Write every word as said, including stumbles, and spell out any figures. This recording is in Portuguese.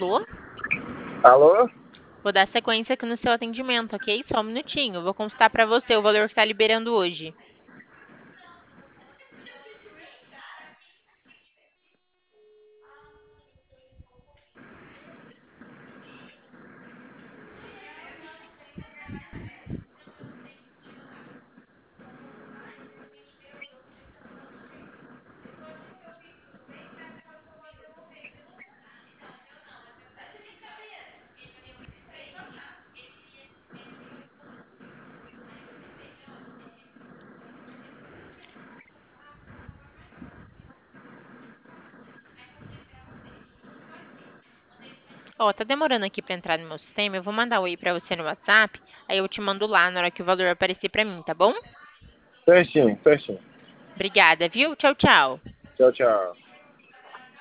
Alô? Alô? Vou dar sequência aqui no seu atendimento, ok? Só um minutinho. Vou consultar para você o valor que está liberando hoje. Ó, tá demorando aqui para entrar no meu sistema. Eu vou mandar o oi para você no WhatsApp. Aí eu te mando lá na hora que o valor aparecer para mim, tá bom? Certinho, certinho. Obrigada, viu? Tchau, tchau. Tchau, tchau.